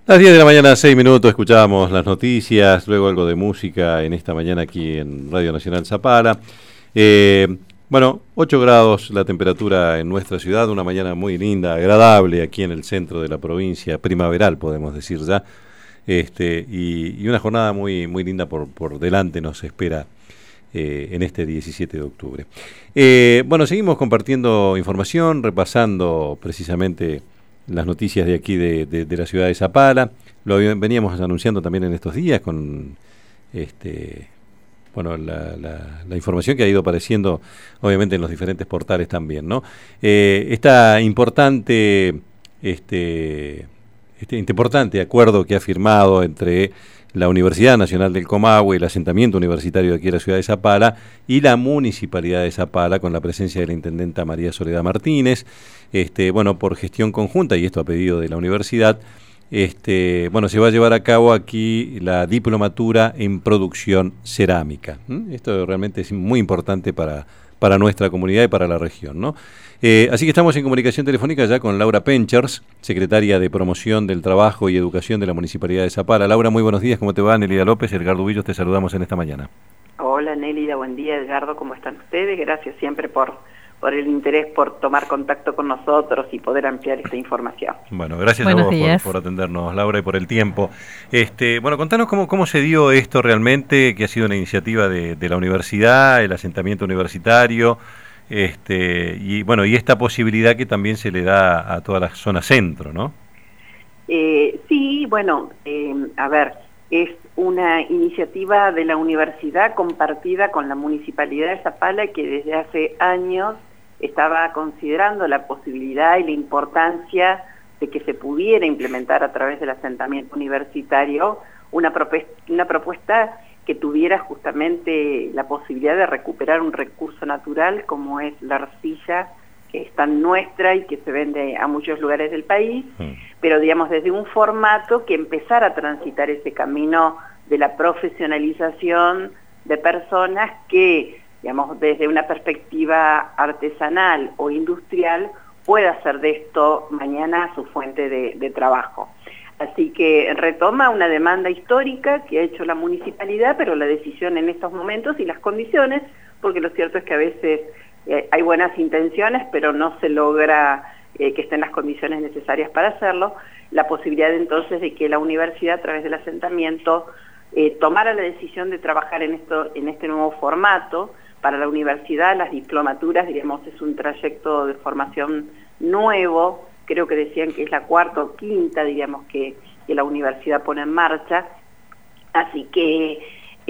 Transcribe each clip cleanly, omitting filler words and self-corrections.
Las 10 de la mañana, 6 minutos, escuchábamos las noticias, luego algo de música en esta mañana aquí en Radio Nacional Zapala. Bueno, 8 grados la temperatura en nuestra ciudad, una mañana muy linda, agradable aquí en el centro de la provincia, primaveral podemos decir ya, y una jornada muy, muy linda por delante nos espera en este 17 de octubre. Bueno, seguimos compartiendo información, repasando precisamente las noticias de aquí de la ciudad de Zapala. Veníamos anunciando también en estos días con bueno, la información que ha ido apareciendo obviamente en los diferentes portales también, ¿no? Esta importante importante acuerdo que ha firmado entre la Universidad Nacional del Comahue, el asentamiento universitario de aquí de la ciudad de Zapala y la Municipalidad de Zapala, con la presencia de la intendenta María Soledad Martínez, bueno, por gestión conjunta, y esto a pedido de la universidad, bueno, se va a llevar a cabo aquí la diplomatura en producción cerámica. Esto realmente es muy importante para nuestra comunidad y para la región, ¿no? Así que estamos en comunicación telefónica ya con Laura Penchers, secretaria de Promoción del Trabajo y Educación de la Municipalidad de Zapala. Laura, muy buenos días, ¿cómo te va? Nélida López, Edgardo Villos, te saludamos en esta mañana. Hola Nélida, buen día Edgardo, ¿cómo están ustedes? Gracias siempre por el interés, por tomar contacto con nosotros y poder ampliar esta información. Bueno, gracias a vos por atendernos, Laura, y por el tiempo. Bueno, contanos cómo se dio esto realmente, que ha sido una iniciativa de la universidad, el asentamiento universitario, y bueno, y esta posibilidad que también se le da a toda la zona centro, ¿no? Sí, bueno, a ver, es una iniciativa de la universidad compartida con la Municipalidad de Zapala, que desde hace años estaba considerando la posibilidad y la importancia de que se pudiera implementar a través del asentamiento universitario una propuesta que tuviera justamente la posibilidad de recuperar un recurso natural como es la arcilla, que es tan nuestra y que se vende a muchos lugares del país, pero digamos desde un formato que empezara a transitar ese camino de la profesionalización de personas que, digamos, desde una perspectiva artesanal o industrial pueda hacer de esto mañana su fuente de trabajo. Así que retoma una demanda histórica que ha hecho la municipalidad, pero la decisión en estos momentos y las condiciones, porque lo cierto es que a veces hay buenas intenciones, pero no se logra que estén las condiciones necesarias para hacerlo, la posibilidad entonces de que la universidad a través del asentamiento tomara la decisión de trabajar en este nuevo formato. Para la universidad las diplomaturas, diríamos, es un trayecto de formación nuevo, creo que decían que es la cuarta o quinta, diríamos, que la universidad pone en marcha, así que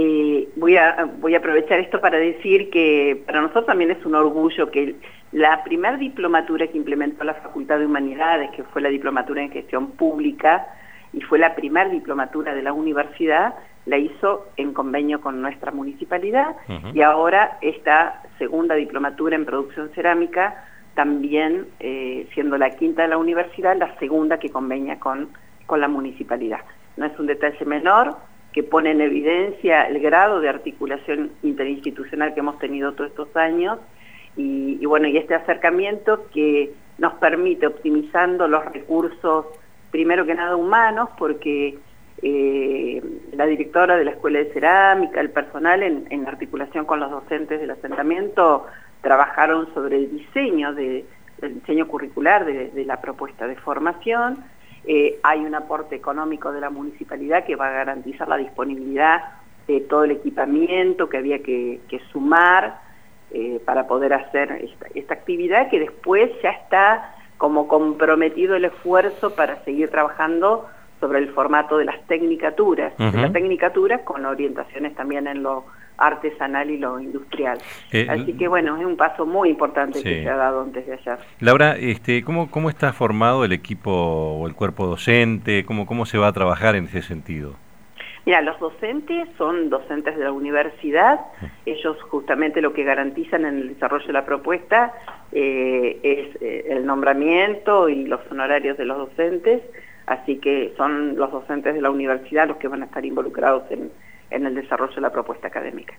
voy a aprovechar esto para decir que para nosotros también es un orgullo que la primera diplomatura que implementó la Facultad de Humanidades, que fue la diplomatura en gestión pública, y fue la primera diplomatura de la universidad, la hizo en convenio con nuestra municipalidad, y ahora esta segunda diplomatura en producción cerámica, también siendo la quinta de la universidad, la segunda que convenia con la municipalidad. No es un detalle menor, que pone en evidencia el grado de articulación interinstitucional que hemos tenido todos estos años, y bueno, y este acercamiento que nos permite, optimizando los recursos, primero que nada humanos, porque la directora de la Escuela de Cerámica, el personal en articulación con los docentes del asentamiento, trabajaron sobre el diseño curricular de la propuesta de formación. Hay un aporte económico de la municipalidad que va a garantizar la disponibilidad de todo el equipamiento que había que sumar para poder hacer esta actividad, que después ya está como comprometido el esfuerzo para seguir trabajando sobre el formato de las tecnicaturas, de la tecnicatura con orientaciones también en lo artesanal y lo industrial. Así que bueno, es un paso muy importante que se ha dado antes de ayer. Laura, ¿cómo está formado el equipo o el cuerpo docente? ¿Cómo se va a trabajar en ese sentido? Mira, los docentes son docentes de la universidad, ellos justamente lo que garantizan en el desarrollo de la propuesta es el nombramiento y los honorarios de los docentes, así que son los docentes de la universidad los que van a estar involucrados en el desarrollo de la propuesta académica.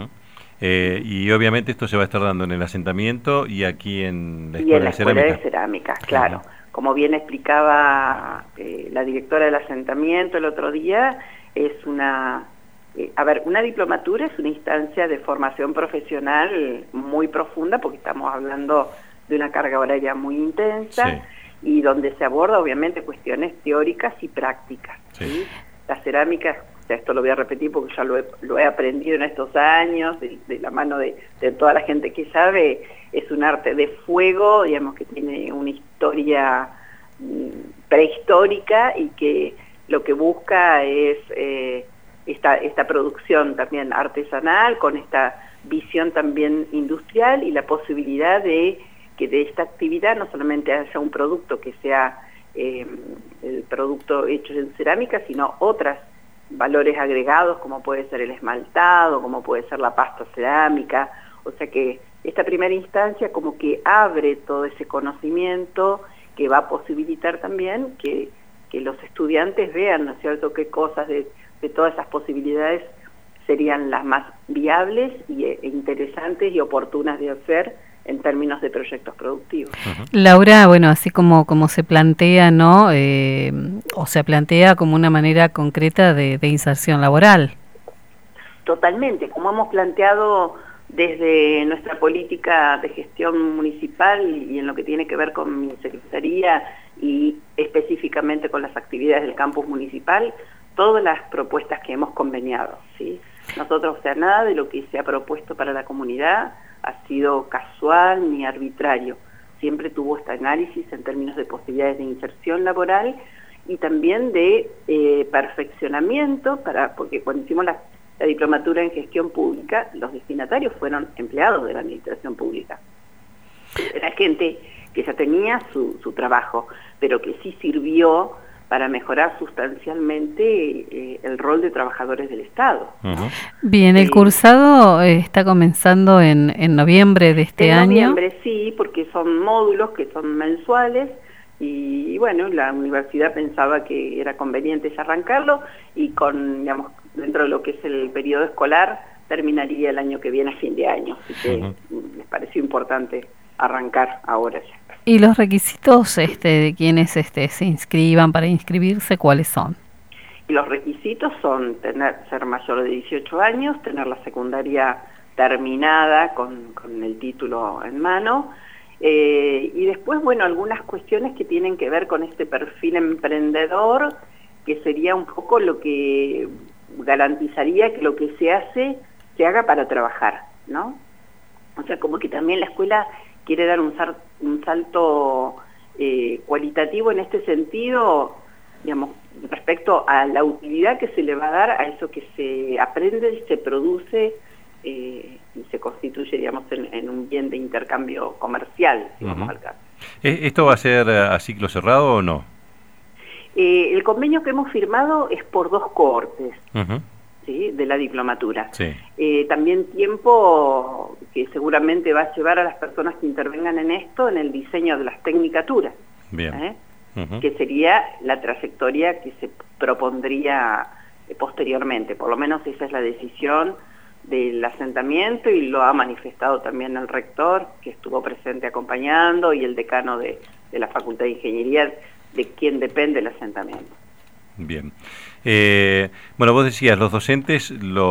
Y obviamente esto se va a estar dando en el asentamiento y aquí en la Escuela de Cerámica. Claro. como bien explicaba la directora del asentamiento el otro día, es una diplomatura es una instancia de formación profesional muy profunda, porque estamos hablando de una carga horaria muy intensa, sí, y donde se aborda obviamente cuestiones teóricas y prácticas. Sí. ¿Sí? La cerámica, o sea, esto lo voy a repetir porque ya lo he aprendido en estos años, de la mano de toda la gente que sabe, es un arte de fuego, digamos, que tiene una historia prehistórica y que lo que busca es esta producción también artesanal, con esta visión también industrial y la posibilidad de que de esta actividad no solamente haya un producto que sea el producto hecho en cerámica, sino otros valores agregados, como puede ser el esmaltado, como puede ser la pasta cerámica. O sea que esta primera instancia como que abre todo ese conocimiento que va a posibilitar también que los estudiantes vean, ¿no es cierto?, qué cosas de todas esas posibilidades serían las más viables e interesantes y oportunas de hacer en términos de proyectos productivos. Laura, bueno, así como se plantea, ¿no? O se plantea como una manera concreta de inserción laboral. Totalmente, como hemos planteado desde nuestra política de gestión municipal y en lo que tiene que ver con mi secretaría y específicamente con las actividades del campus municipal, todas las propuestas que hemos conveniado, ¿sí? Nosotros, o sea, nada de lo que se ha propuesto para la comunidad ha sido casual ni arbitrario. Siempre tuvo este análisis en términos de posibilidades de inserción laboral y también de perfeccionamiento, porque cuando hicimos la diplomatura en gestión pública, los destinatarios fueron empleados de la administración pública. Era gente que ya tenía su trabajo, pero que sí sirvió para mejorar sustancialmente el rol de trabajadores del Estado. Bien, el cursado está comenzando en noviembre de este año. En noviembre, sí, porque son módulos que son mensuales y bueno, la universidad pensaba que era conveniente arrancarlo y digamos, dentro de lo que es el periodo escolar terminaría el año que viene a fin de año. Así que les pareció importante arrancar ahora ya. ¿Y los requisitos de quienes se inscriban para inscribirse, cuáles son? Y los requisitos son ser mayor de 18 años, tener la secundaria terminada con el título en mano, y después, bueno, algunas cuestiones que tienen que ver con este perfil emprendedor, que sería un poco lo que garantizaría que lo que se haga para trabajar, ¿no? O sea, como que también la escuela quiere dar un salto cualitativo en este sentido, digamos, respecto a la utilidad que se le va a dar a eso que se aprende, se produce y se constituye, digamos, en un bien de intercambio comercial, si vamos al caso. ¿Esto va a ser a ciclo cerrado o no? El convenio que hemos firmado es por 2 cohortes. ¿Sí? De la diplomatura. Sí. También tiempo que seguramente va a llevar a las personas que intervengan en esto en el diseño de las tecnicaturas. Bien. Que sería la trayectoria que se propondría posteriormente. Por lo menos esa es la decisión del asentamiento y lo ha manifestado también el rector, que estuvo presente acompañando, y el decano de la Facultad de Ingeniería, de quien depende el asentamiento. Bien. Bueno, vos decías, los docentes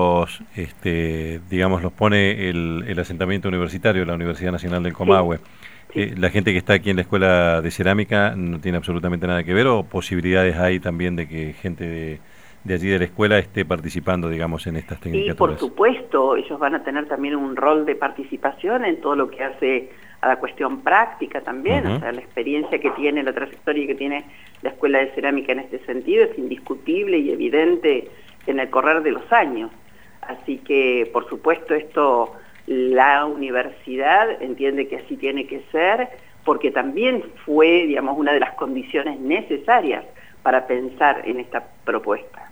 digamos, los pone el asentamiento universitario, la Universidad Nacional del Comahue. Sí. ¿La gente que está aquí en la Escuela de Cerámica no tiene absolutamente nada que ver, o posibilidades hay también de que gente de allí de la escuela esté participando, digamos, en estas tecnicaturas? Sí, por supuesto, ellos van a tener también un rol de participación en todo lo que hace a la cuestión práctica también, o sea, la experiencia que tiene, la trayectoria que tiene la Escuela de Cerámica en este sentido es indiscutible y evidente en el correr de los años. Así que, por supuesto, esto la universidad entiende que así tiene que ser, porque también fue, digamos, una de las condiciones necesarias para pensar en esta propuesta.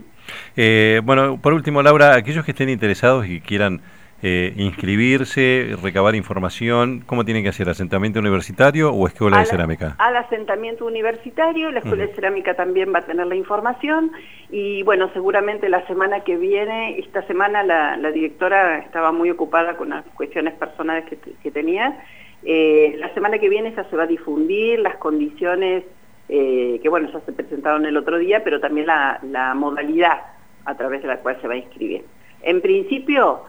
Bueno, por último, Laura, aquellos que estén interesados y quieran inscribirse, recabar información, ¿cómo tienen que hacer? ¿Asentamiento universitario o Escuela de Cerámica? Al asentamiento universitario, la Escuela de Cerámica también va a tener la información y bueno, seguramente la semana que viene, esta semana la directora estaba muy ocupada con las cuestiones personales que tenía La semana que viene ya se va a difundir las condiciones que, bueno, ya se presentaron el otro día, pero también la modalidad a través de la cual se va a inscribir. En principio,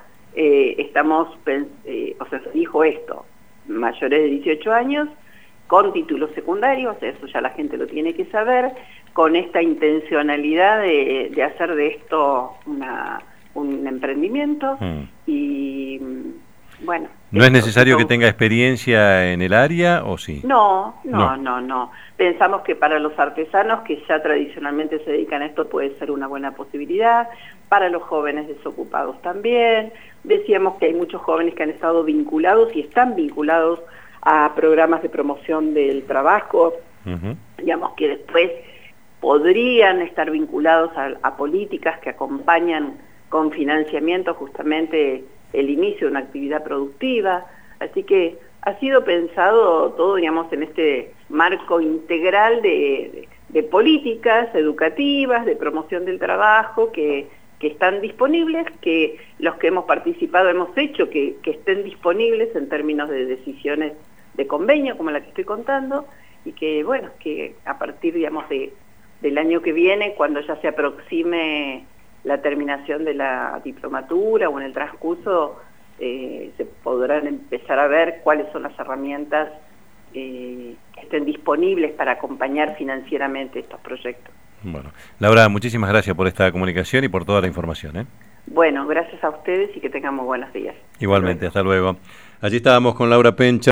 o sea, se dijo esto, mayores de 18 años, con títulos secundarios, eso ya la gente lo tiene que saber, con esta intencionalidad de hacer de esto un emprendimiento y bueno. ¿No es necesario que tenga experiencia en el área o sí? No. Pensamos que para los artesanos que ya tradicionalmente se dedican a esto puede ser una buena posibilidad, para los jóvenes desocupados también. Decíamos que hay muchos jóvenes que han estado vinculados y están vinculados a programas de promoción del trabajo, digamos que después podrían estar vinculados a políticas que acompañan con financiamiento justamente el inicio de una actividad productiva, así que ha sido pensado todo, digamos, en este marco integral de políticas educativas, de promoción del trabajo, que están disponibles, que los que hemos participado hemos hecho que estén disponibles en términos de decisiones de convenio, como la que estoy contando, y que, bueno, que a partir, digamos, del año que viene, cuando ya se aproxime la terminación de la diplomatura o en el transcurso, se podrán empezar a ver cuáles son las herramientas que estén disponibles para acompañar financieramente estos proyectos. Bueno, Laura, muchísimas gracias por esta comunicación y por toda la información. Bueno, gracias a ustedes y que tengan muy buenos días. Igualmente, hasta luego. Allí estábamos con Laura Pencha.